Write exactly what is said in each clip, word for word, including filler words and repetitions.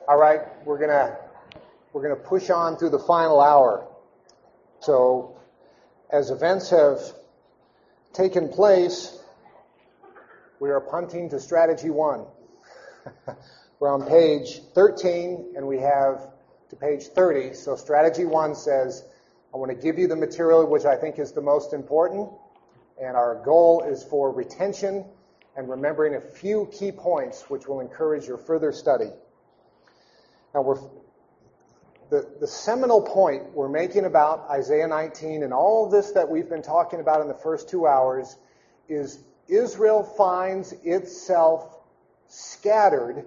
All right, we're gonna we're gonna push on through the final hour. So, as events have taken place, we are punting to strategy one. We're on page thirteen, and we have to page thirty. So, strategy one says, "I want to give you the material which I think is the most important, and our goal is for retention and remembering a few key points which will encourage your further study." Now, we're, the, the seminal point we're making about Isaiah nineteen and all this that we've been talking about in the first two hours is Israel finds itself scattered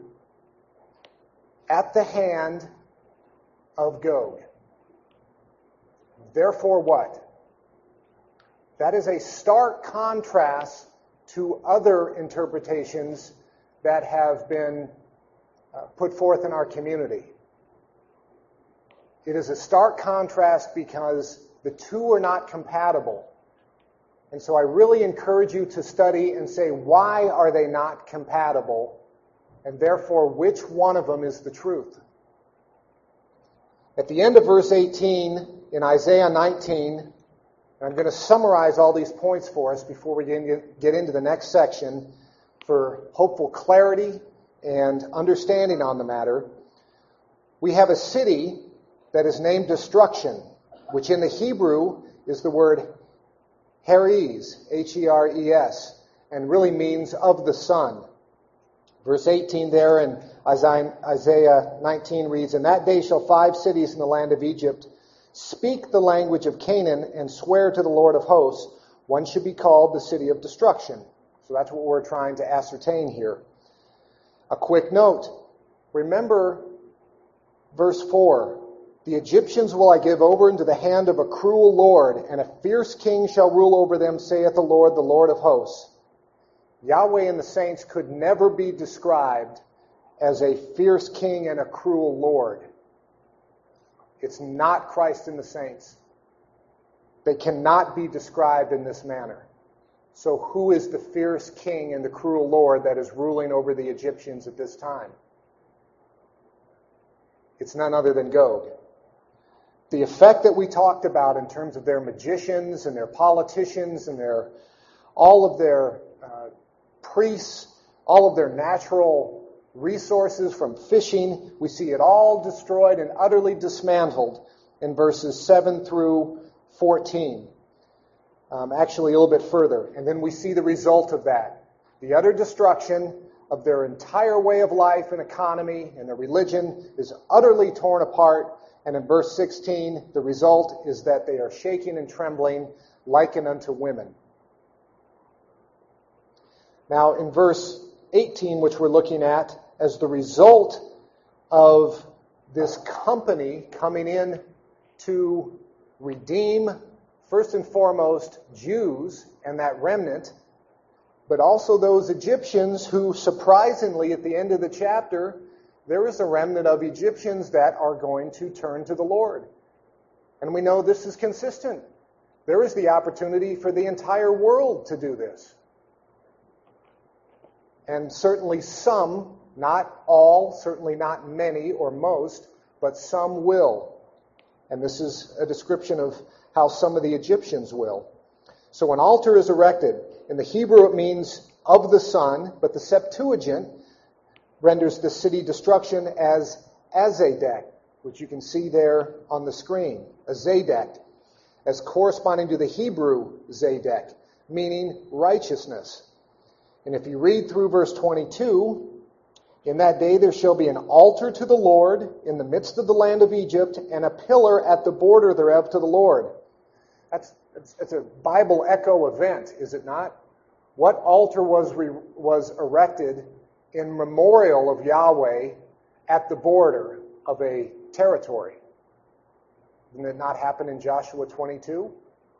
at the hand of Gog. Therefore what? That is a stark contrast to other interpretations that have been Uh, put forth in our community. It is a stark contrast because the two are not compatible. And so I really encourage you to study and say, why are they not compatible? And therefore, which one of them is the truth? At the end of verse eighteen in Isaiah nineteen, and I'm going to summarize all these points for us before we get into the next section for hopeful clarity and understanding on the matter. We have a city that is named Destruction, which in the Hebrew is the word Heres, H E R E S, and really means of the sun. Verse eighteen there in Isaiah nineteen reads, "In that day shall five cities in the land of Egypt speak the language of Canaan and swear to the Lord of hosts. One should be called the city of destruction." So that's what we're trying to ascertain here. A quick note. Remember verse four. "The Egyptians will I give over into the hand of a cruel lord, and a fierce king shall rule over them, saith the Lord, the Lord of hosts." Yahweh and the saints could never be described as a fierce king and a cruel lord. It's not Christ and the saints. They cannot be described in this manner. So who is the fierce king and the cruel lord that is ruling over the Egyptians at this time? It's none other than Gog. The effect that we talked about in terms of their magicians and their politicians and their all of their uh, priests, all of their natural resources from fishing, we see it all destroyed and utterly dismantled in verses seven through fourteen. Um, actually, a little bit further. And then we see the result of that. The utter destruction of their entire way of life and economy and their religion is utterly torn apart. And in verse sixteen, the result is that they are shaking and trembling, likened unto women. Now, in verse eighteen, which we're looking at, as the result of this company coming in to redeem first and foremost Jews and that remnant, but also those Egyptians who, surprisingly, at the end of the chapter, there is a remnant of Egyptians that are going to turn to the Lord. And we know this is consistent. There is the opportunity for the entire world to do this. And certainly some, not all, certainly not many or most, but some will. And this is a description of how some of the Egyptians will. So an altar is erected. In the Hebrew it means of the sun, but the Septuagint renders the city destruction as Azadek, which you can see there on the screen, Azadek, as corresponding to the Hebrew Zadek, meaning righteousness. And if you read through verse twenty-two, "In that day there shall be an altar to the Lord in the midst of the land of Egypt, and a pillar at the border thereof to the Lord." That's it's, it's a Bible echo event, is it not? What altar was re, was erected in memorial of Yahweh at the border of a territory? Didn't it not happen in Joshua twenty-two?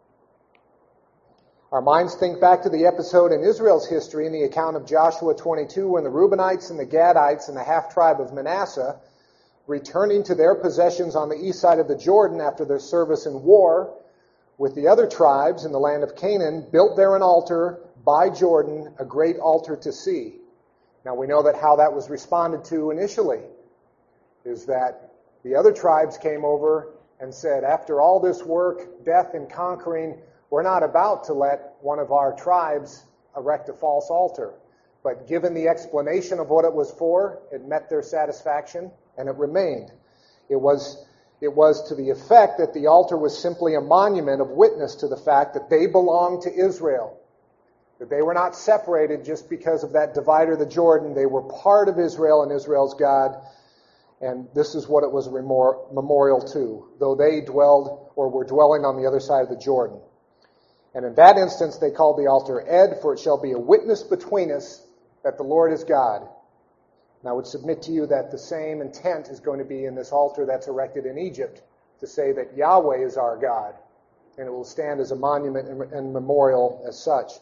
Our minds think back to the episode in Israel's history in the account of Joshua twenty-two when the Reubenites and the Gadites and the half-tribe of Manasseh, returning to their possessions on the east side of the Jordan after their service in war with the other tribes in the land of Canaan, built there an altar by Jordan, a great altar to see. Now we know that how that was responded to initially. is that the other tribes came over and said, after all this work, death and conquering, we're not about to let one of our tribes erect a false altar. But given the explanation of what it was for, it met their satisfaction, and it remained. It was, it was to the effect that the altar was simply a monument of witness to the fact that they belonged to Israel, that they were not separated just because of that divider, the Jordan. They were part of Israel and Israel's God, and this is what it was a memorial to, though they dwelled or were dwelling on the other side of the Jordan. And in that instance, they called the altar Ed, for it shall be a witness between us that the Lord is God. And I would submit to you that the same intent is going to be in this altar that's erected in Egypt, to say that Yahweh is our God, and it will stand as a monument and memorial as such.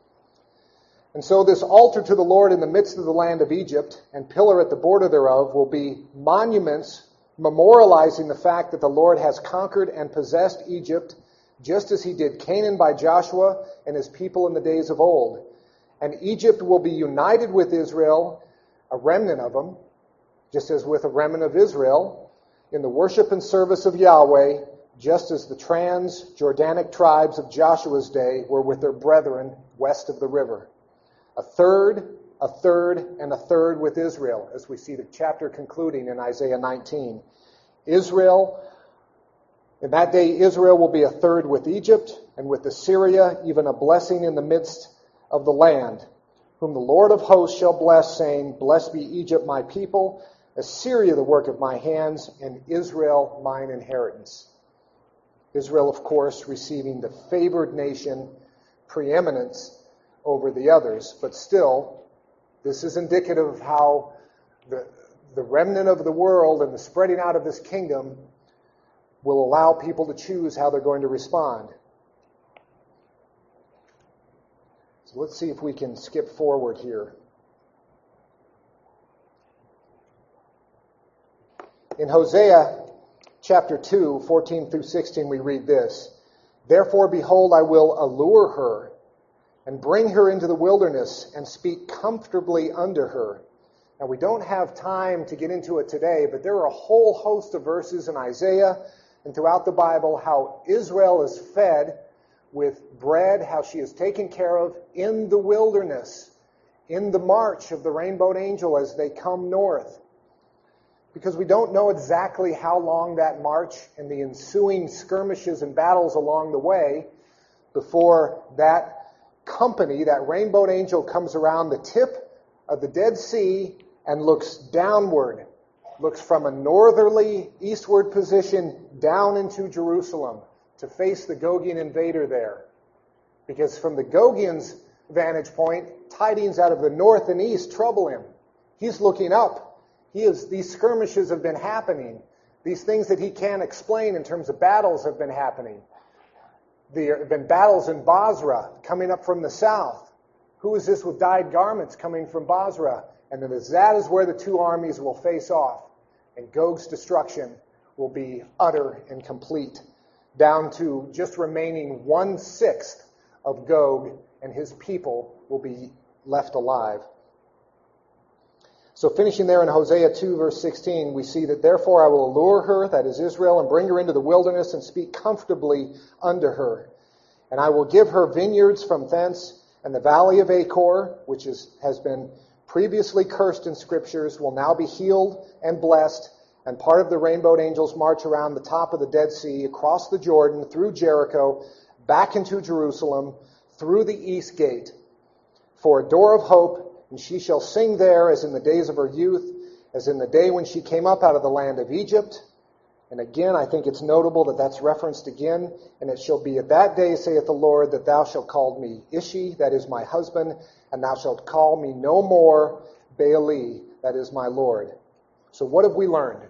And so this altar to the Lord in the midst of the land of Egypt and pillar at the border thereof will be monuments memorializing the fact that the Lord has conquered and possessed Egypt, just as he did Canaan by Joshua and his people in the days of old. And Egypt will be united with Israel, a remnant of them, just as with a remnant of Israel, in the worship and service of Yahweh, just as the trans-Jordanic tribes of Joshua's day were with their brethren west of the river. A third, a third, and a third with Israel, as we see the chapter concluding in Isaiah nineteen. Israel, in that day Israel will be a third with Egypt, and with Assyria even a blessing in the midst of the land, whom the Lord of hosts shall bless, saying, Blessed be Egypt, my people, Assyria, the work of my hands, and Israel, mine inheritance. Israel, of course, receiving the favored nation preeminence over the others, but still, this is indicative of how the, the remnant of the world and the spreading out of this kingdom will allow people to choose how they're going to respond. So let's see if we can skip forward here. In Hosea chapter two, fourteen through sixteen, we read this, Therefore, behold, I will allure her, and bring her into the wilderness, and speak comfortably under her. Now, we don't have time to get into it today, but there are a whole host of verses in Isaiah and throughout the Bible how Israel is fed with bread, how she is taken care of in the wilderness, in the march of the rainbowed angel as they come north. Because we don't know exactly how long that march and the ensuing skirmishes and battles along the way before that company, that rainbowed angel, comes around the tip of the Dead Sea and looks downward, looks from a northerly eastward position down into Jerusalem to face the Gogian invader there. Because from the Gogian's vantage point, tidings out of the north and east trouble him. He's looking up. He is, these skirmishes have been happening. These things that he can't explain in terms of battles have been happening. There have been battles in Basra coming up from the south. Who is this with dyed garments coming from Basra? And then that is where the two armies will face off. And Gog's destruction will be utter and complete, down to just remaining one-sixth of Gog, and his people will be left alive. So finishing there in Hosea two, verse sixteen, we see that, Therefore I will allure her, that is Israel, and bring her into the wilderness, and speak comfortably under her. And I will give her vineyards from thence, and the valley of Achor, which is, has been previously cursed in scriptures, will now be healed and blessed, and part of the rainbowed angels march around the top of the Dead Sea, across the Jordan, through Jericho, back into Jerusalem, through the east gate, for a door of hope, and she shall sing there as in the days of her youth, as in the day when she came up out of the land of Egypt. And again, I think it's notable that that's referenced again. And it shall be at that day, saith the Lord, that thou shalt call me Ishi, that is my husband, and thou shalt call me no more Baali, that is my Lord. So what have we learned?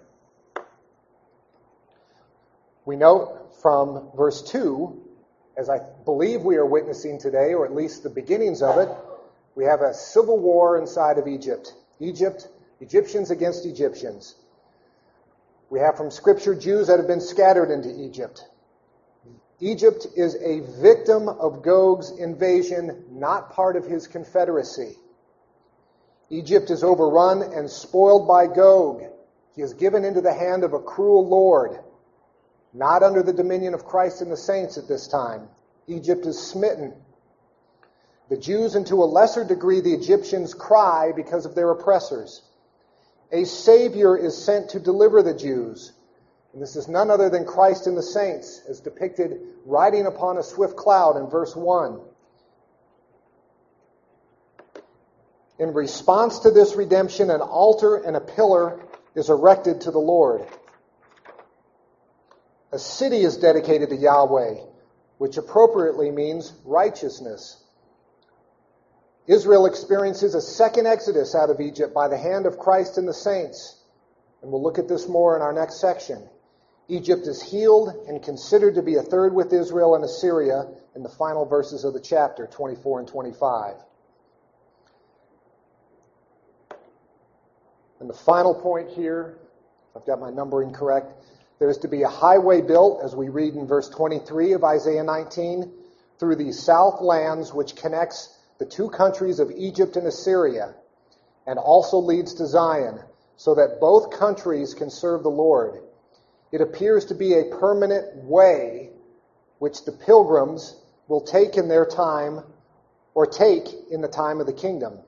We note from verse two, as I believe we are witnessing today, or at least the beginnings of it, we have a civil war inside of Egypt. Egypt, Egyptians against Egyptians. We have from Scripture Jews that have been scattered into Egypt. Egypt is a victim of Gog's invasion, not part of his confederacy. Egypt is overrun and spoiled by Gog. He is given into the hand of a cruel lord, not under the dominion of Christ and the saints at this time. Egypt is smitten. The Jews, and to a lesser degree the Egyptians, cry because of their oppressors. A Savior is sent to deliver the Jews. And this is none other than Christ and the saints, as depicted riding upon a swift cloud in verse one. In response to this redemption, an altar and a pillar is erected to the Lord. A city is dedicated to Yahweh, which appropriately means righteousness. Israel experiences a second exodus out of Egypt by the hand of Christ and the saints. And we'll look at this more in our next section. Egypt is healed and considered to be a third with Israel and Assyria in the final verses of the chapter, twenty-four and twenty-five. And the final point here, if I've got my numbering correct, there is to be a highway built, as we read in verse twenty-three of Isaiah nineteen, through these south lands, which connects the two countries of Egypt and Assyria, and also leads to Zion, so that both countries can serve the Lord. It appears to be a permanent way which the pilgrims will take in their time, or take in the time of the kingdom.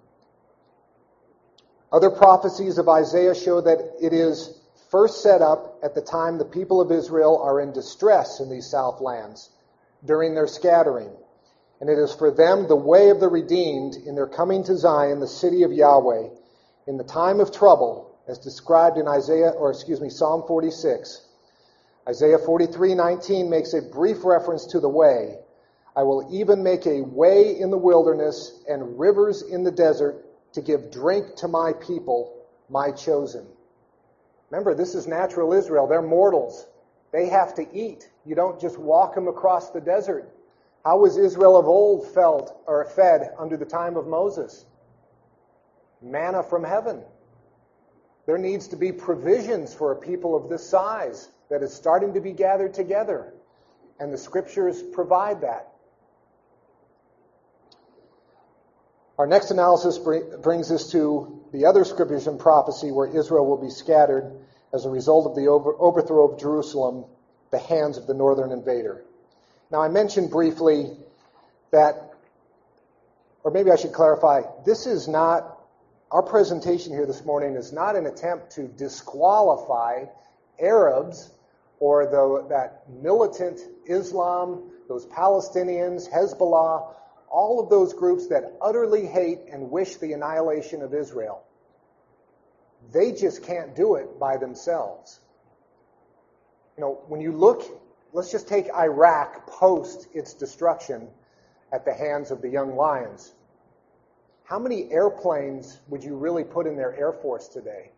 Other prophecies of Isaiah show that it is first set up at the time the people of Israel are in distress in these south lands during their scattering. And it is for them the way of the redeemed in their coming to Zion, the city of Yahweh, in the time of trouble, as described in Isaiah, or excuse me, Psalm forty-six. Isaiah forty-three nineteen makes a brief reference to the way. I will even make a way in the wilderness and rivers in the desert to give drink to my people, my chosen. Remember, this is natural Israel. They're mortals. They have to eat. You don't just walk them across the desert. How was Israel of old felt or fed under the time of Moses? Manna from heaven. There needs to be provisions for a people of this size that is starting to be gathered together. And the scriptures provide that. Our next analysis brings us to the other scriptures and prophecy where Israel will be scattered as a result of the overthrow of Jerusalem, the hands of the northern invader. Now, I mentioned briefly that, or maybe I should clarify, this is not, our presentation here this morning is not an attempt to disqualify Arabs or the, that militant Islam, those Palestinians, Hezbollah, all of those groups that utterly hate and wish the annihilation of Israel. They just can't do it by themselves. You know, when you look, let's just take Iraq post its destruction at the hands of the young lions. How many airplanes would you really put in their air force today?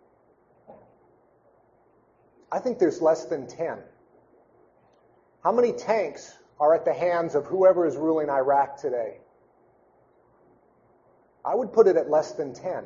I think there's less than ten. How many tanks are at the hands of whoever is ruling Iraq today? I would put it at less than ten.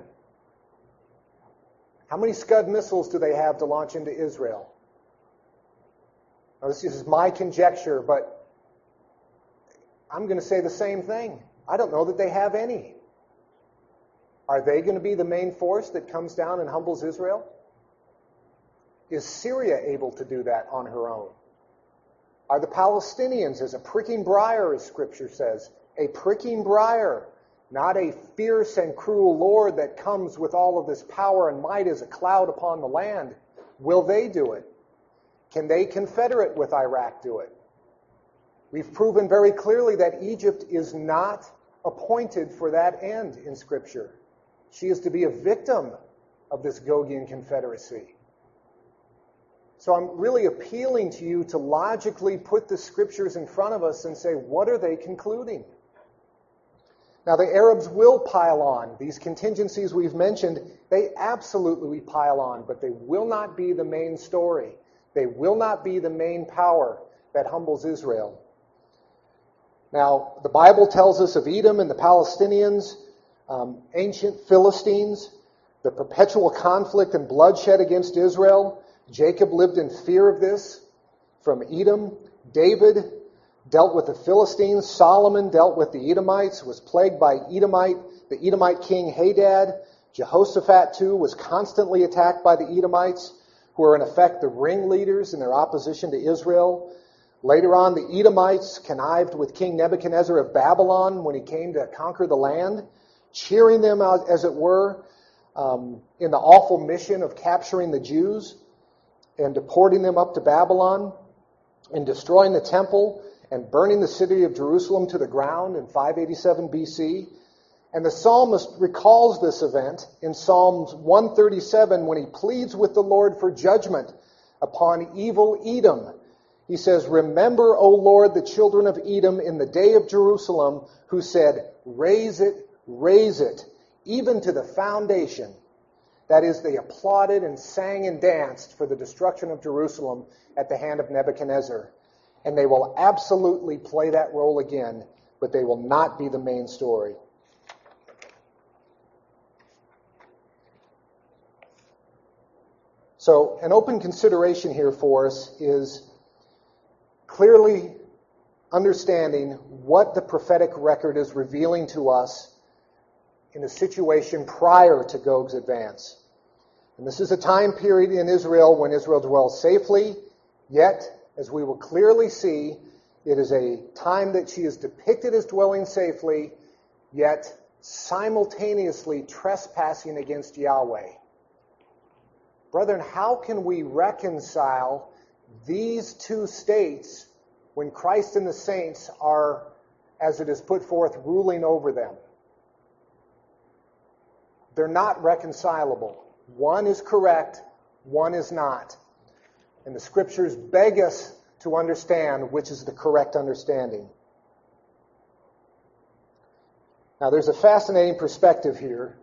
How many Scud missiles do they have to launch into Israel? Now, this is my conjecture, but I'm going to say the same thing. I don't know that they have any. Are they going to be the main force that comes down and humbles Israel? Is Syria able to do that on her own? Are the Palestinians as a pricking briar, as Scripture says, a pricking briar, not a fierce and cruel Lord that comes with all of this power and might as a cloud upon the land? Will they do it? Can they confederate with Iraq do it? We've proven very clearly that Egypt is not appointed for that end in Scripture. She is to be a victim of this Gogian confederacy. So I'm really appealing to you to logically put the Scriptures in front of us and say, what are they concluding? Now, the Arabs will pile on. These contingencies we've mentioned, they absolutely pile on, but they will not be the main story. They will not be the main power that humbles Israel. Now, the Bible tells us of Edom and the Palestinians, um, ancient Philistines, the perpetual conflict and bloodshed against Israel. Jacob lived in fear of this from Edom. David dealt with the Philistines. Solomon dealt with the Edomites, was plagued by Edomite, the Edomite king Hadad. Jehoshaphat, too, was constantly attacked by the Edomites. who are in effect the ringleaders in their opposition to Israel. Later on, the Edomites connived with King Nebuchadnezzar of Babylon when he came to conquer the land, cheering them out, as it were, um, in the awful mission of capturing the Jews and deporting them up to Babylon and destroying the temple and burning the city of Jerusalem to the ground in five eighty-seven B C. And the psalmist recalls this event in Psalms one thirty-seven when he pleads with the Lord for judgment upon evil Edom. He says, "Remember, O Lord, the children of Edom in the day of Jerusalem, who said, 'Raise it, raise it, even to the foundation.'" That is, they applauded and sang and danced for the destruction of Jerusalem at the hand of Nebuchadnezzar. And they will absolutely play that role again, but they will not be the main story. So an open consideration here for us is clearly understanding what the prophetic record is revealing to us in a situation prior to Gog's advance. And this is a time period in Israel when Israel dwells safely, yet, as we will clearly see, it is a time that she is depicted as dwelling safely, yet simultaneously trespassing against Yahweh. Brethren, how can we reconcile these two states when Christ and the saints are, as it is put forth, ruling over them? They're not reconcilable. One is correct, one is not. And the Scriptures beg us to understand which is the correct understanding. Now, there's a fascinating perspective here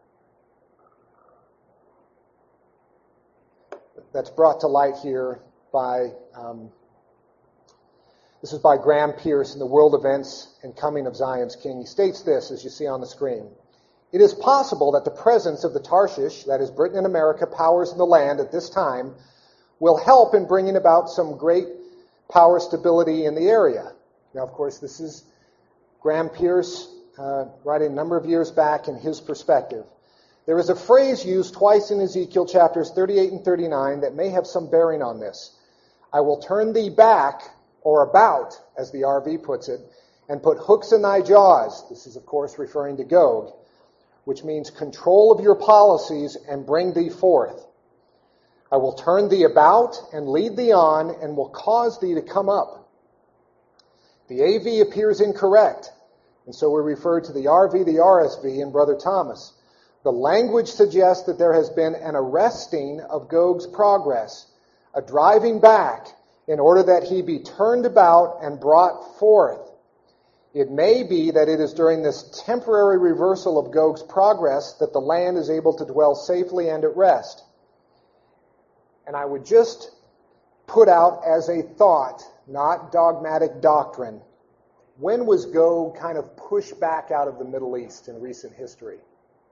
that's brought to light here by, um, this is by Graham Pierce in The World Events and Coming of Zion's King. He states this, as you see on the screen. "It is possible that the presence of the Tarshish, that is Britain and America, powers in the land at this time, will help in bringing about some great power stability in the area." Now, of course, this is Graham Pierce uh, writing a number of years back in his perspective. There is a phrase used twice in Ezekiel chapters thirty-eight and thirty-nine that may have some bearing on this. "I will turn thee back," or about, as the R V puts it, "and put hooks in thy jaws." This is, of course, referring to Gog, which means control of your policies and bring thee forth. "I will turn thee about and lead thee on and will cause thee to come up." The A V appears incorrect, and so we refer to the R V, the R S V, and Brother Thomas. The language suggests that there has been an arresting of Gog's progress, a driving back in order that he be turned about and brought forth. It may be that it is during this temporary reversal of Gog's progress that the land is able to dwell safely and at rest. And I would just put out as a thought, not dogmatic doctrine, when was Gog kind of pushed back out of the Middle East in recent history?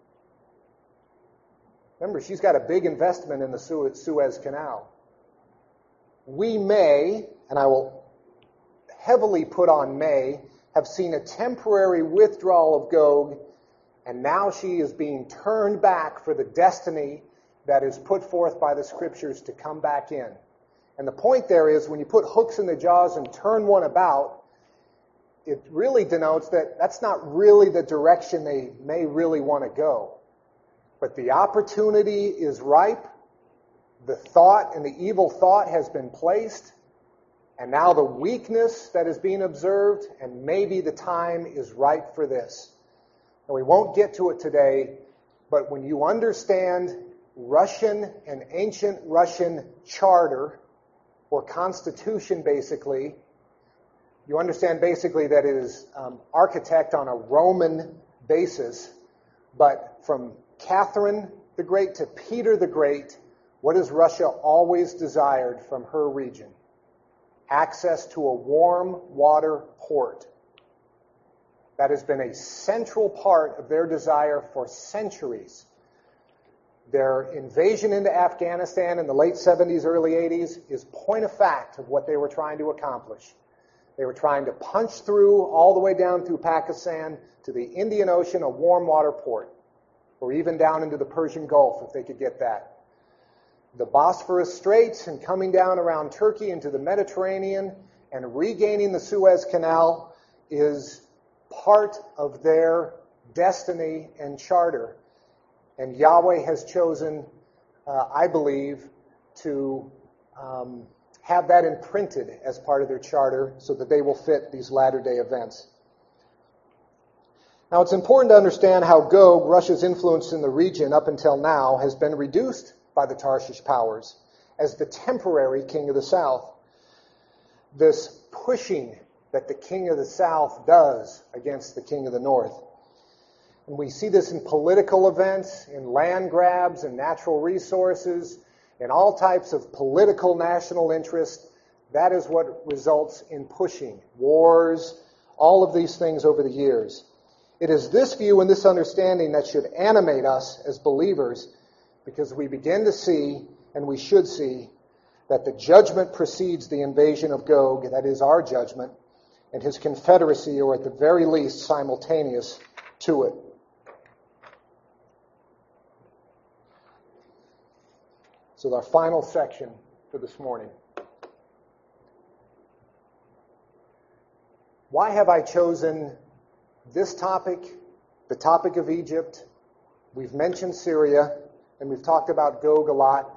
Remember, she's got a big investment in the Suez Canal. We may, and I will heavily put on may, have seen a temporary withdrawal of Gog, and now she is being turned back for the destiny that is put forth by the Scriptures to come back in. And the point there is, when you put hooks in the jaws and turn one about, it really denotes that that's not really the direction they may really want to go. But the opportunity is ripe, the thought and the evil thought has been placed, and now the weakness that is being observed, and maybe the time is ripe for this. And we won't get to it today, but when you understand Russian and ancient Russian charter, or constitution basically, you understand basically that it is um, architect on a Roman basis, but from Catherine the Great to Peter the Great, what has Russia always desired from her region? Access to a warm water port. That has been a central part of their desire for centuries. Their invasion into Afghanistan in the late seventies, early eighties is point of fact of what they were trying to accomplish. They were trying to punch through all the way down through Pakistan to the Indian Ocean, a warm water port, or even down into the Persian Gulf if they could get that. the Bosphorus Straits and coming down around Turkey into the Mediterranean and regaining the Suez Canal is part of their destiny and charter. And Yahweh has chosen, uh, I believe, to um, have that imprinted as part of their charter so that they will fit these latter-day events. Now, it's important to understand how Gog, Russia's influence in the region up until now, has been reduced by the Tarshish powers as the temporary king of the south. This pushing that the king of the south does against the king of the north. And we see this in political events, in land grabs and natural resources, in all types of political national interest. That is what results in pushing, wars, all of these things over the years. It is this view and this understanding that should animate us as believers, because we begin to see, and we should see, that the judgment precedes the invasion of Gog, that is our judgment, and his confederacy, or at the very least simultaneous to it. So our final section for this morning. Why have I chosen this topic, the topic of Egypt? We've mentioned Syria, and we've talked about Gog a lot,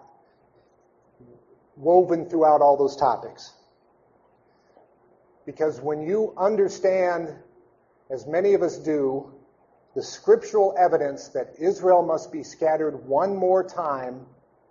woven throughout all those topics. Because when you understand, as many of us do, the scriptural evidence that Israel must be scattered one more time,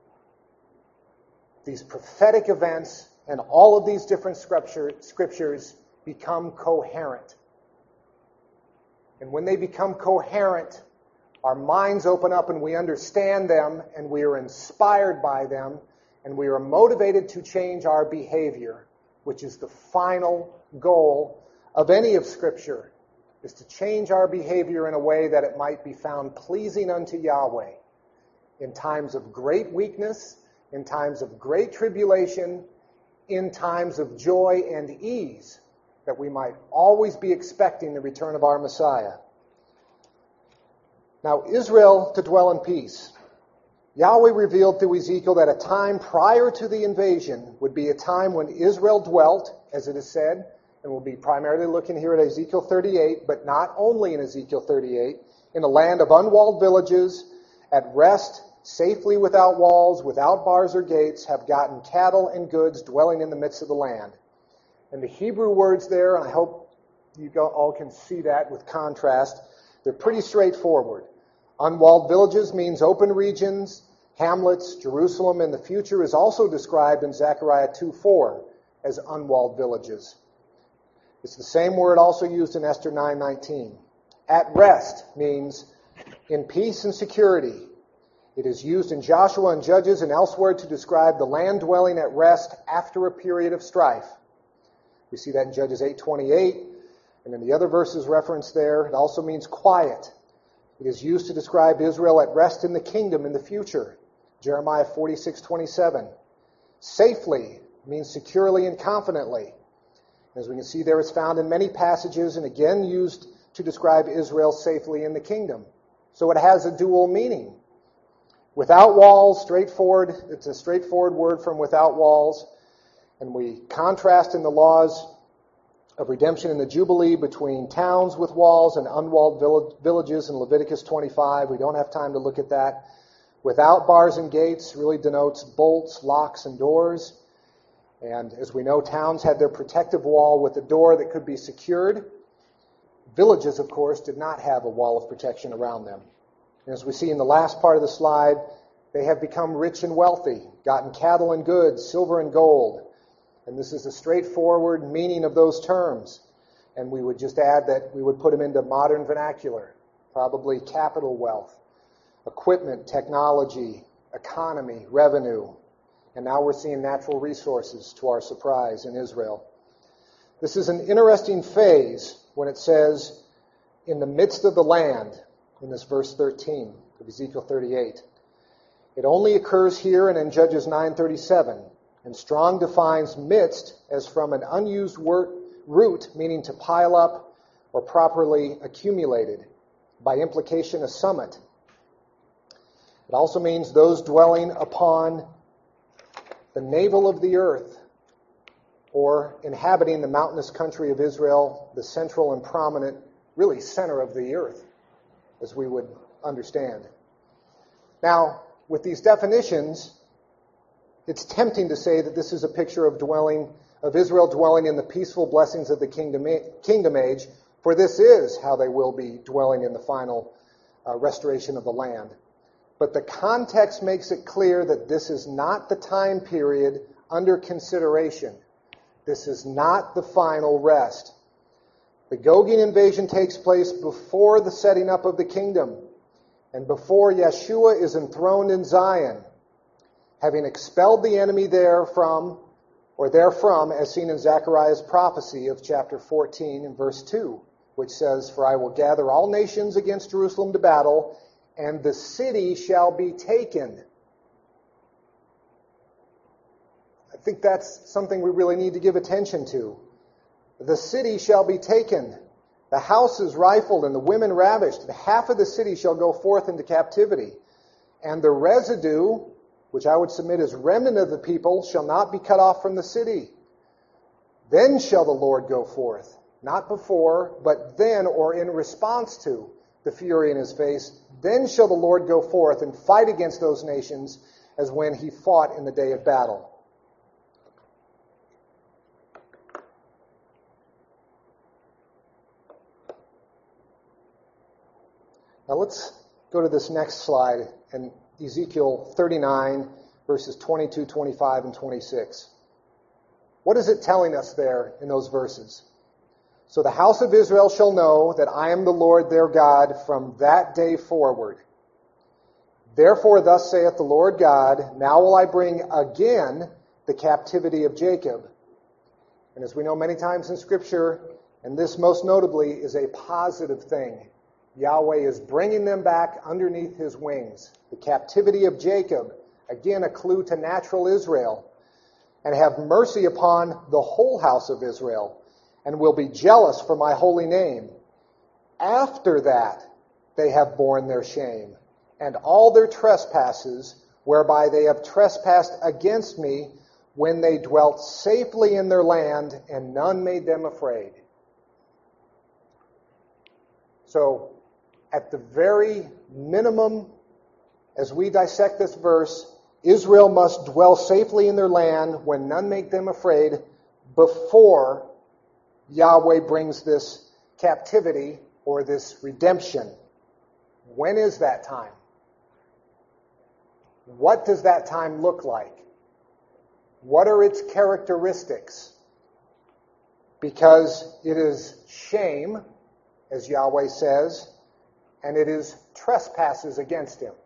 these prophetic events and all of these different scripture, scriptures become coherent. And when they become coherent, our minds open up and we understand them and we are inspired by them and we are motivated to change our behavior, which is the final goal of any of Scripture, is to change our behavior in a way that it might be found pleasing unto Yahweh in times of great weakness, in times of great tribulation, in times of joy and ease, that we might always be expecting the return of our Messiah. Now, Israel to dwell in peace. Yahweh revealed through Ezekiel that a time prior to the invasion would be a time when Israel dwelt, as it is said, and we'll be primarily looking here at Ezekiel thirty-eight, but not only in Ezekiel thirty-eight, in a land of unwalled villages, at rest, safely without walls, without bars or gates, have gotten cattle and goods dwelling in the midst of the land. And the Hebrew words there, and I hope you all can see that with contrast, they're pretty straightforward. Unwalled villages means open regions, hamlets. Jerusalem in the future is also described in Zechariah two four as unwalled villages. It's the same word also used in Esther nine nineteen. At rest means in peace and security. It is used in Joshua and Judges and elsewhere to describe the land dwelling at rest after a period of strife. We see that in Judges eight twenty-eight, and in the other verses referenced there, it also means quiet. It is used to describe Israel at rest in the kingdom in the future. Jeremiah forty-six twenty-seven. Safely means securely and confidently. As we can see there, it's found in many passages and again used to describe Israel safely in the kingdom. So it has a dual meaning. Without walls, straightforward, it's a straightforward word from without walls. And we contrast in the laws of redemption in the Jubilee between towns with walls and unwalled villages in Leviticus twenty-five. We don't have time to look at that. Without bars and gates really denotes bolts, locks, and doors. And as we know, towns had their protective wall with a door that could be secured. Villages, of course, did not have a wall of protection around them. And as we see in the last part of the slide, they have become rich and wealthy, gotten cattle and goods, silver and gold. And this is a straightforward meaning of those terms. And we would just add that we would put them into modern vernacular, probably capital wealth, equipment, technology, economy, revenue. And now we're seeing natural resources, to our surprise, in Israel. This is an interesting phase when it says, in the midst of the land, in this verse thirteen of Ezekiel thirty-eight. It only occurs here and in Judges nine thirty-seven. And Strong defines midst as from an unused word, root, meaning to pile up or properly accumulated, by implication a summit. It also means those dwelling upon the navel of the earth, or inhabiting the mountainous country of Israel, the central and prominent, really center of the earth, as we would understand. Now, with these definitions, it's tempting to say that this is a picture of dwelling of Israel dwelling in the peaceful blessings of the kingdom, kingdom age, for this is how they will be dwelling in the final uh, restoration of the land. But the context makes it clear that this is not the time period under consideration. This is not the final rest. The Gogian invasion takes place before the setting up of the kingdom and before Yeshua is enthroned in Zion, having expelled the enemy therefrom, or therefrom, as seen in Zechariah's prophecy of chapter fourteen and verse two, which says, "For I will gather all nations against Jerusalem to battle, and the city shall be taken." I think that's something we really need to give attention to. The city shall be taken, the houses rifled, and the women ravished, and half of the city shall go forth into captivity, and the residue, which I would submit as remnant of the people, shall not be cut off from the city. Then shall the Lord go forth, not before, but then, or in response to, the fury in his face. Then shall the Lord go forth and fight against those nations as when he fought in the day of battle. Now let's go to this next slide and Ezekiel thirty-nine, verses twenty-two, twenty-five, and twenty-six. What is it telling us there in those verses? "So the house of Israel shall know that I am the Lord their God from that day forward. Therefore thus saith the Lord God, now will I bring again the captivity of Jacob." And as we know many times in Scripture, and this most notably is a positive thing, Yahweh is bringing them back underneath his wings. The captivity of Jacob, again a clue to natural Israel, and have mercy upon the whole house of Israel, and will be jealous for my holy name. After that they have borne their shame, and all their trespasses, whereby they have trespassed against me, when they dwelt safely in their land, and none made them afraid. So, at the very minimum, as we dissect this verse, Israel must dwell safely in their land when none make them afraid before Yahweh brings this captivity or this redemption. When is that time? What does that time look like? What are its characteristics? Because it is shame, as Yahweh says, and it is trespasses against him.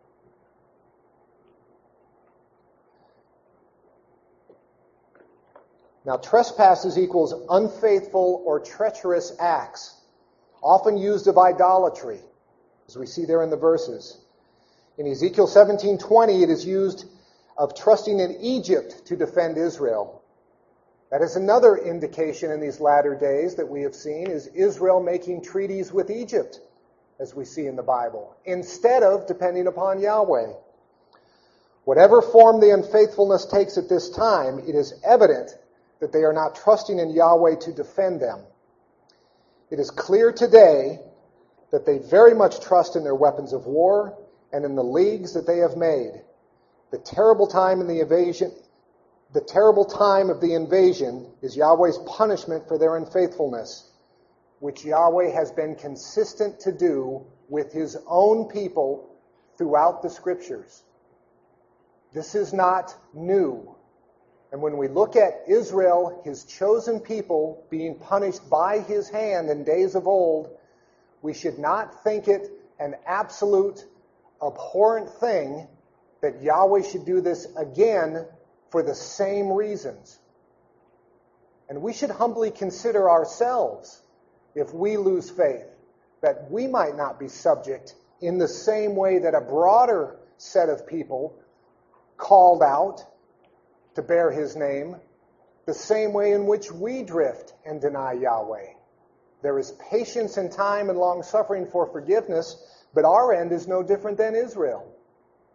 Now, trespasses equals unfaithful or treacherous acts, often used of idolatry, as we see there in the verses. In Ezekiel seventeen twenty, it is used of trusting in Egypt to defend Israel. That is another indication in these latter days that we have seen, is Israel making treaties with Egypt, as we see in the Bible, instead of depending upon Yahweh. Whatever form the unfaithfulness takes at this time, it is evident that they are not trusting in Yahweh to defend them. It is clear today that they very much trust in their weapons of war and in the leagues that they have made. The terrible time in the invasion, the terrible time of the invasion is Yahweh's punishment for their unfaithfulness, which Yahweh has been consistent to do with his own people throughout the Scriptures. This is not new. And when we look at Israel, his chosen people, being punished by his hand in days of old, we should not think it an absolute abhorrent thing that Yahweh should do this again for the same reasons. And we should humbly consider ourselves, if we lose faith, that we might not be subject in the same way that a broader set of people called out to bear his name, the same way in which we drift and deny Yahweh. There is patience and time and long suffering for forgiveness, but our end is no different than Israel.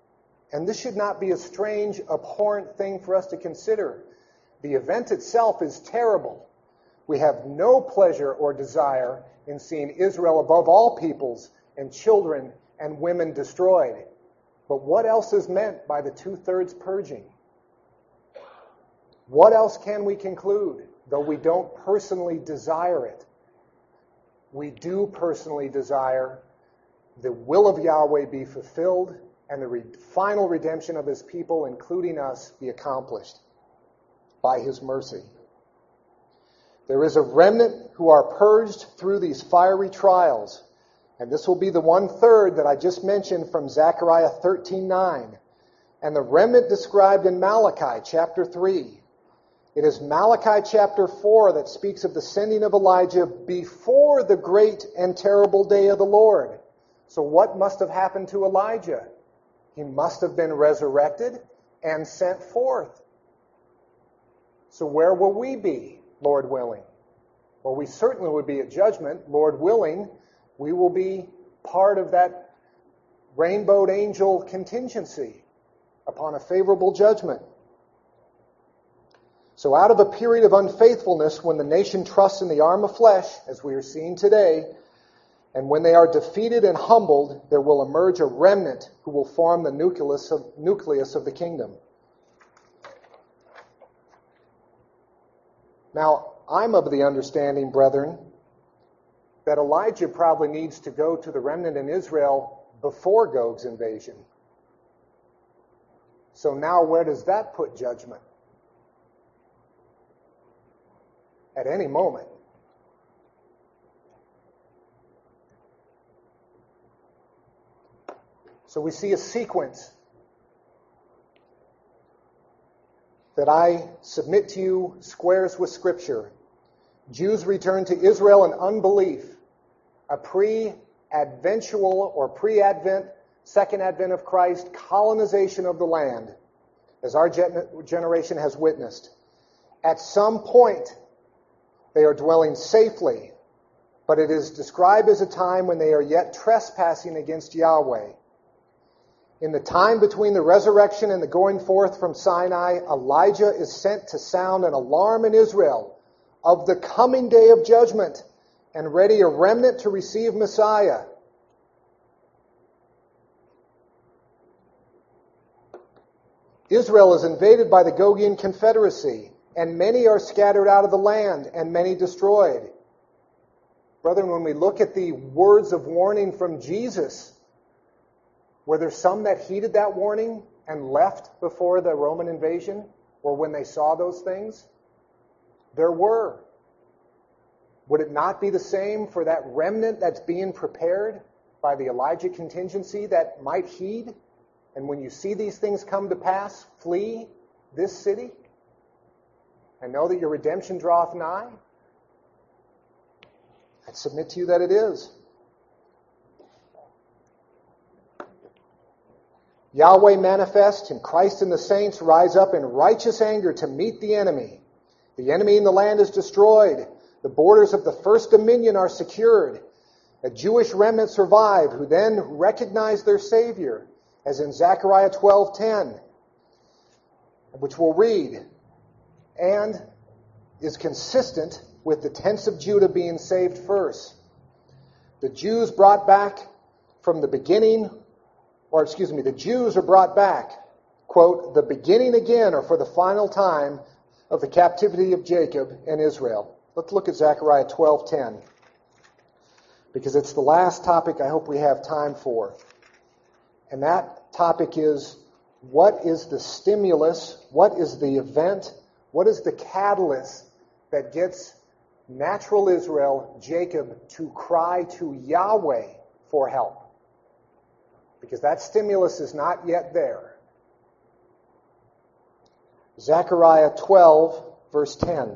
And this should not be a strange, abhorrent thing for us to consider. The event itself is terrible. We have no pleasure or desire in seeing Israel above all peoples and children and women destroyed. But what else is meant by the two-thirds purging? What else can we conclude, though we don't personally desire it? We do personally desire the will of Yahweh be fulfilled and the re- final redemption of his people, including us, be accomplished by his mercy. There is a remnant who are purged through these fiery trials, and this will be the one-third that I just mentioned from Zechariah thirteen nine, and the remnant described in Malachi chapter three. It is Malachi chapter four that speaks of the sending of Elijah before the great and terrible day of the Lord. So what must have happened to Elijah? He must have been resurrected and sent forth. So where will we be, Lord willing? Well, we certainly would be at judgment. Lord willing, we will be part of that rainbowed angel contingency upon a favorable judgment. So out of a period of unfaithfulness, when the nation trusts in the arm of flesh, as we are seeing today, and when they are defeated and humbled, there will emerge a remnant who will form the nucleus of, nucleus of the kingdom. Now, I'm of the understanding, brethren, that Elijah probably needs to go to the remnant in Israel before Gog's invasion. So now where does that put judgment? At any moment. So we see a sequence that I submit to you squares with Scripture. Jews return to Israel in unbelief, a pre-adventual or pre-advent, second advent of Christ, colonization of the land, as our generation has witnessed. At some point, they are dwelling safely, but it is described as a time when they are yet trespassing against Yahweh. In the time between the resurrection and the going forth from Sinai, Elijah is sent to sound an alarm in Israel of the coming day of judgment and ready a remnant to receive Messiah. Israel is invaded by the Gogian Confederacy, and many are scattered out of the land, and many destroyed. Brethren, when we look at the words of warning from Jesus, were there some that heeded that warning and left before the Roman invasion, or when they saw those things? There were. Would it not be the same for that remnant that's being prepared by the Elijah contingency that might heed? And when you see these things come to pass, flee this city? And know that your redemption draweth nigh? I submit to you that it is. Yahweh manifests, and Christ and the saints rise up in righteous anger to meet the enemy. The enemy in the land is destroyed. The borders of the first dominion are secured. A Jewish remnant survived, who then recognized their Savior, as in Zechariah twelve ten, which we'll read, and is consistent with the tents of Judah being saved first. The Jews brought back from the beginning, or excuse me, the Jews are brought back, quote, the beginning again, or for the final time, of the captivity of Jacob and Israel. Let's look at Zechariah twelve ten, because it's the last topic I hope we have time for. And that topic is, what is the stimulus, what is the event, what is the catalyst that gets natural Israel, Jacob, to cry to Yahweh for help? Because that stimulus is not yet there. Zechariah twelve, verse ten.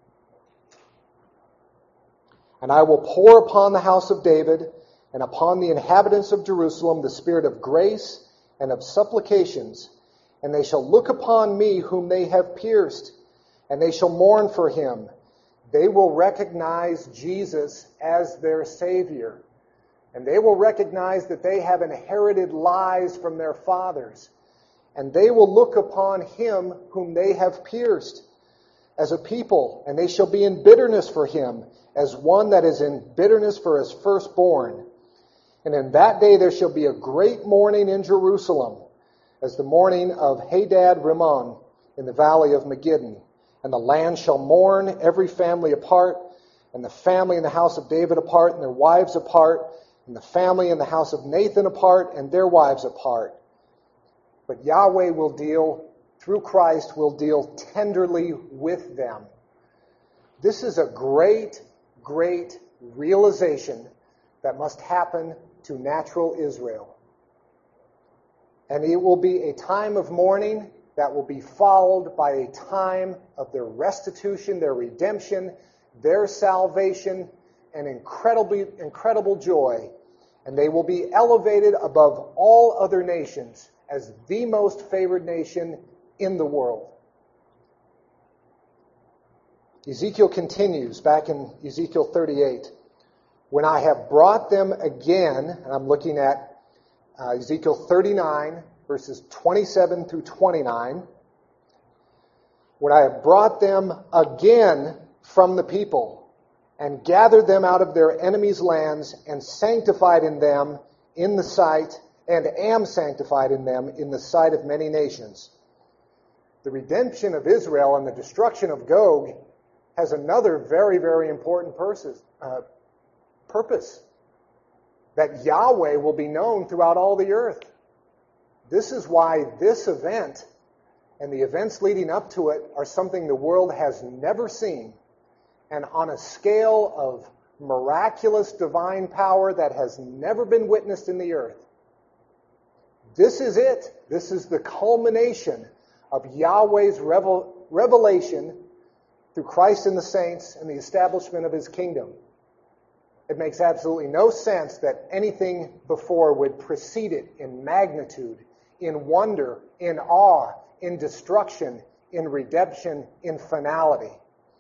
And I will pour upon the house of David and upon the inhabitants of Jerusalem the spirit of grace and of supplications, and they shall look upon me whom they have pierced, and they shall mourn for him. They will recognize Jesus as their Savior. And they will recognize that they have inherited lies from their fathers. and they will look upon him whom they have pierced as a people, and they shall be in bitterness for him, as one that is in bitterness for his firstborn. And in that day there shall be a great mourning in Jerusalem, as the mourning of Hadad Rimmon in the valley of Megiddo. And the land shall mourn, every family apart, and the family in the house of David apart, and their wives apart, and the family in the house of Nathan apart, and their wives apart. But Yahweh will deal, through Christ, will deal tenderly with them. This is a great, great realization that must happen to natural Israel. And it will be a time of mourning that will be followed by a time of their restitution, their redemption, their salvation, and incredibly, incredible joy. And they will be elevated above all other nations as the most favored nation in the world. Ezekiel continues back in Ezekiel thirty-eight. When I have brought them again, and I'm looking at uh, Ezekiel thirty-nine, verses twenty-seven through twenty-nine. When I have brought them again from the people, and gathered them out of their enemies' lands, and sanctified in them in the sight, and am sanctified in them in the sight of many nations. The redemption of Israel and the destruction of Gog has another very, very important purpose. Uh, purpose. That Yahweh will be known throughout all the earth. This is why this event and the events leading up to it are something the world has never seen, and on a scale of miraculous divine power that has never been witnessed in the earth. This is it. This is the culmination of Yahweh's revel- revelation through Christ and the saints and the establishment of his kingdom. It makes absolutely no sense that anything before would precede it in magnitude, in wonder, in awe, in destruction, in redemption, in finality.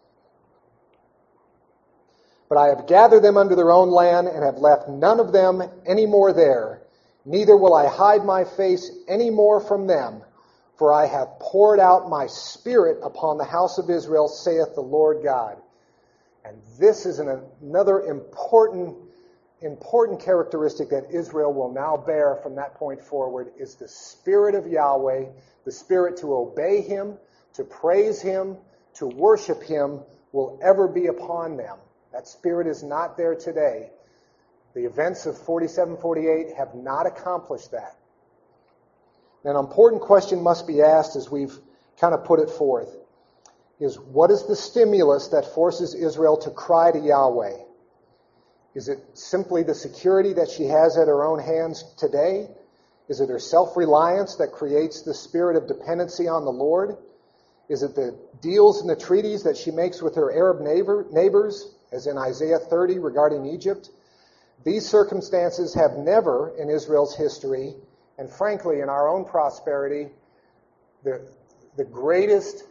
But I have gathered them unto their own land, and have left none of them any more there. Neither will I hide my face any more from them, for I have poured out my Spirit upon the house of Israel, saith the Lord God. And this is an, another important, important characteristic that Israel will now bear from that point forward, is the Spirit of Yahweh, the Spirit to obey him, to praise him, to worship him, will ever be upon them. That Spirit is not there today. The events of forty-seven forty-eight have not accomplished that. An important question must be asked as we've kind of put it forth, is what is the stimulus that forces Israel to cry to Yahweh? Is it simply the security that she has at her own hands today? Is it her self-reliance that creates the spirit of dependency on the Lord? Is it the deals and the treaties that she makes with her Arab neighbor, neighbors, as in Isaiah thirty regarding Egypt? These circumstances have never in Israel's history, and frankly in our own prosperity, the, the greatest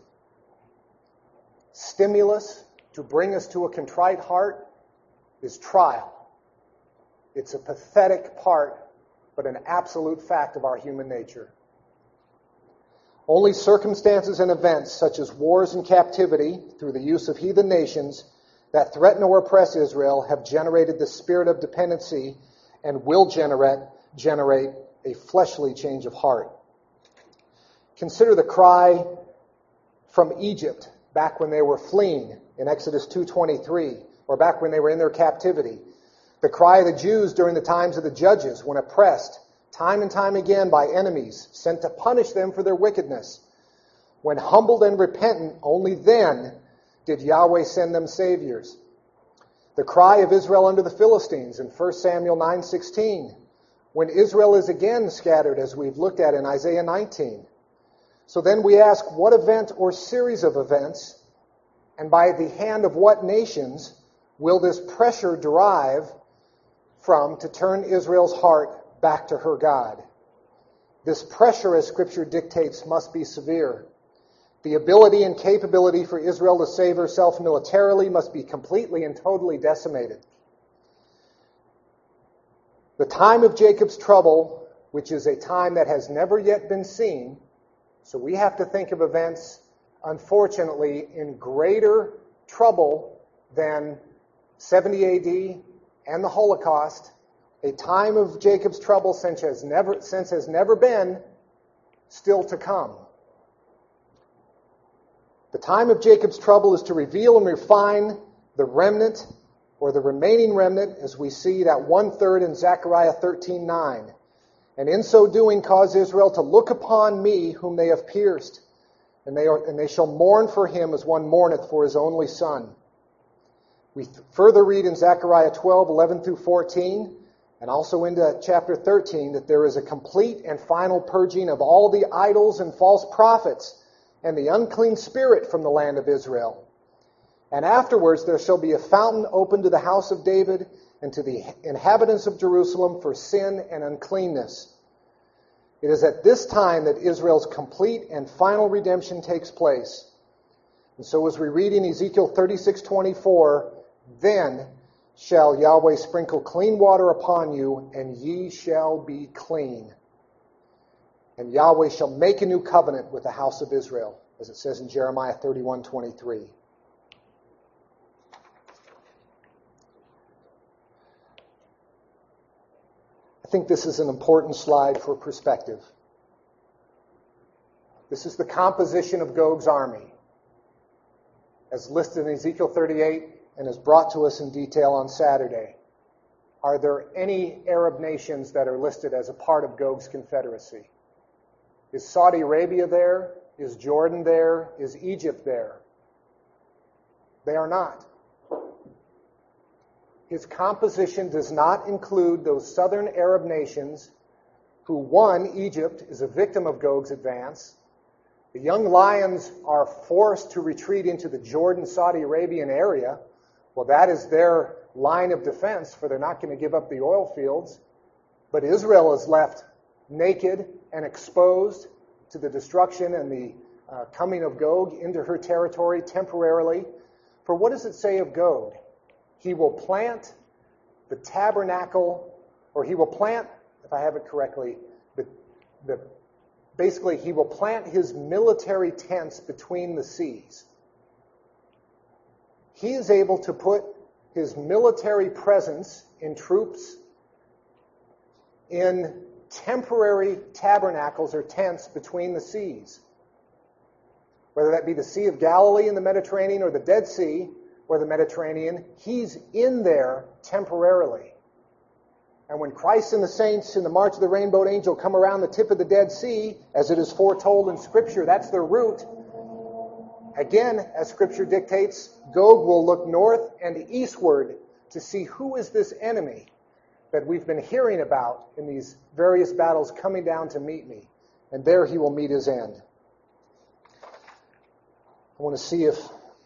stimulus to bring us to a contrite heart is trial. It's a pathetic part, but an absolute fact of our human nature. Only circumstances and events such as wars and captivity through the use of heathen nations that threaten or oppress Israel have generated the spirit of dependency and will generate, generate a fleshly change of heart. Consider the cry from Egypt back when they were fleeing in Exodus two twenty-three, or back when they were in their captivity. The cry of the Jews during the times of the judges when oppressed time and time again by enemies sent to punish them for their wickedness. When humbled and repentant, only then did Yahweh send them saviors. The cry of Israel under the Philistines in First Samuel nine sixteen, when Israel is again scattered, as we've looked at in Isaiah nineteen. So then we ask, what event or series of events, and by the hand of what nations, will this pressure derive from to turn Israel's heart back to her God? This pressure, as Scripture dictates, must be severe. The ability and capability for Israel to save herself militarily must be completely and totally decimated. The time of Jacob's trouble, which is a time that has never yet been seen, So we have to think of events, unfortunately, in greater trouble than seventy A D and the Holocaust, a time of Jacob's trouble since has never, since has never been, still to come. The time of Jacob's trouble is to reveal and refine the remnant, or the remaining remnant, as we see that one-third in Zechariah thirteen nine. And in so doing cause Israel to look upon me whom they have pierced, and they, are, and they shall mourn for him as one mourneth for his only son. We th- further read in Zechariah twelve eleven through fourteen, and also into chapter thirteen, that there is a complete and final purging of all the idols and false prophets and the unclean spirit from the land of Israel. And afterwards there shall be a fountain opened to the house of David and to the inhabitants of Jerusalem for sin and uncleanness. It is at this time that Israel's complete and final redemption takes place. And so as we read in Ezekiel thirty-six twenty-four, then shall Yahweh sprinkle clean water upon you, and ye shall be clean. And Yahweh shall make a new covenant with the house of Israel, as it says in Jeremiah thirty-one twenty-three. I think this is an important slide for perspective. This is the composition of Gog's army, as listed in Ezekiel thirty-eight and is brought to us in detail on Saturday. Are there any Arab nations that are listed as a part of Gog's confederacy? Is Saudi Arabia there? Is Jordan there? Is Egypt there? They are not. His composition does not include those southern Arab nations who, one, Egypt, is a victim of Gog's advance. The young lions are forced to retreat into the Jordan-Saudi Arabian area. Well, that is their line of defense, for they're not going to give up the oil fields. But Israel is left naked and exposed to the destruction and the uh, coming of Gog into her territory temporarily. For what does it say of Gog? He will plant the tabernacle, or he will plant, if I have it correctly, the, the, basically he will plant his military tents between the seas. He is able to put his military presence in troops in temporary tabernacles or tents between the seas. Whether that be the Sea of Galilee in the Mediterranean or the Dead Sea or the Mediterranean, he's in there temporarily. And when Christ and the saints in the March of the Rainbow Angel come around the tip of the Dead Sea, as it is foretold in Scripture, that's their route. Again, as Scripture dictates, Gog will look north and eastward to see who is this enemy that we've been hearing about in these various battles coming down to meet me. And there he will meet his end. I want to see if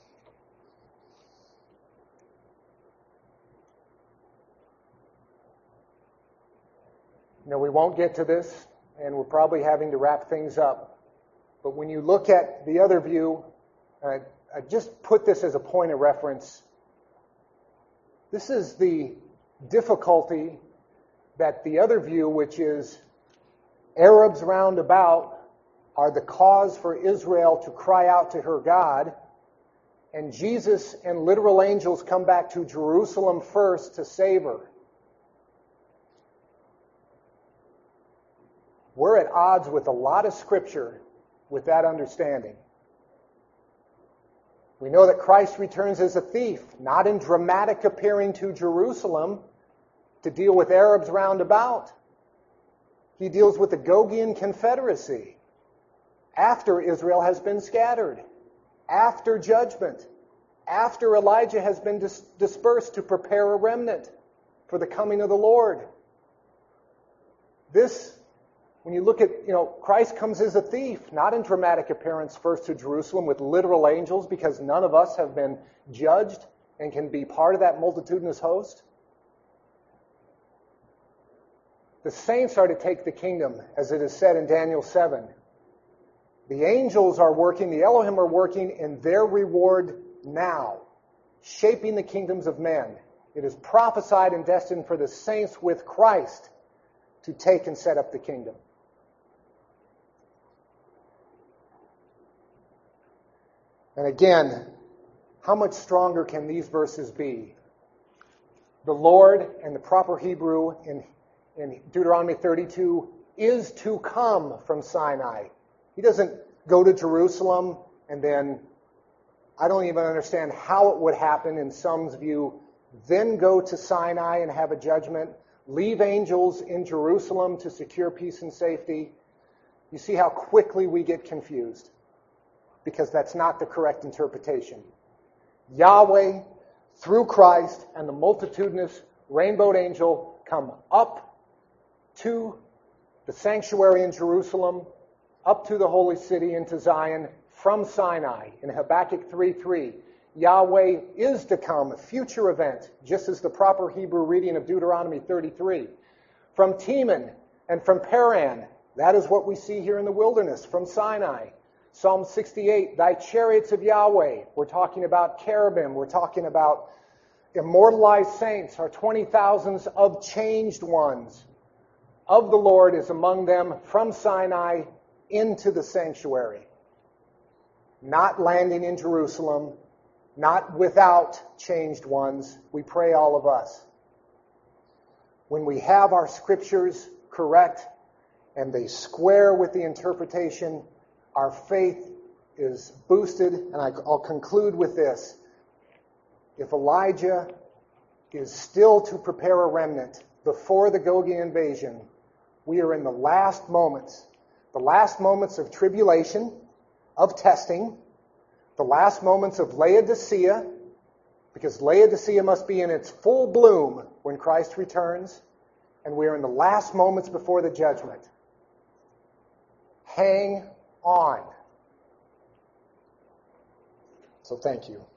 You know, we won't get to this, and we're probably having to wrap things up. But when you look at the other view, uh, I just put this as a point of reference. This is the difficulty that the other view, which is Arabs round about, are the cause for Israel to cry out to her God, and Jesus and literal angels come back to Jerusalem first to save her. We're at odds with a lot of Scripture with that understanding. We know that Christ returns as a thief, not in dramatic appearing to Jerusalem to deal with Arabs round about. He deals with the Gogian Confederacy after Israel has been scattered, after judgment, after Elijah has been dis- dispersed to prepare a remnant for the coming of the Lord. This When you look at, you know, Christ comes as a thief, not in dramatic appearance first to Jerusalem with literal angels, because none of us have been judged and can be part of that multitudinous host. The saints are to take the kingdom, as it is said in Daniel seven. The angels are working, the Elohim are working in their reward now, shaping the kingdoms of men. It is prophesied and destined for the saints with Christ to take and set up the kingdom. And again, how much stronger can these verses be? The Lord, and the proper Hebrew in, in Deuteronomy thirty-two, is to come from Sinai. He doesn't go to Jerusalem and then, I don't even understand how it would happen in some's view, then go to Sinai and have a judgment, leave angels in Jerusalem to secure peace and safety. You see how quickly we get confused, because that's not the correct interpretation. Yahweh, through Christ and the multitudinous rainbowed angel, come up to the sanctuary in Jerusalem, up to the holy city into Zion from Sinai. In Habakkuk three three, Yahweh is to come, a future event, just as the proper Hebrew reading of Deuteronomy thirty-three. From Teman and from Paran, that is what we see here in the wilderness, from Sinai. Psalm sixty-eight, thy chariots of Yahweh. We're talking about cherubim. We're talking about immortalized saints, our twenty thousands of changed ones of the Lord is among them from Sinai into the sanctuary. Not landing in Jerusalem, not without changed ones. We pray, all of us. When we have our scriptures correct and they square with the interpretation, our faith is boosted. And I'll conclude with this. If Elijah is still to prepare a remnant before the Gogi invasion, we are in the last moments, the last moments of tribulation, of testing, the last moments of Laodicea, because Laodicea must be in its full bloom when Christ returns, and we are in the last moments before the judgment. Hang on. So thank you.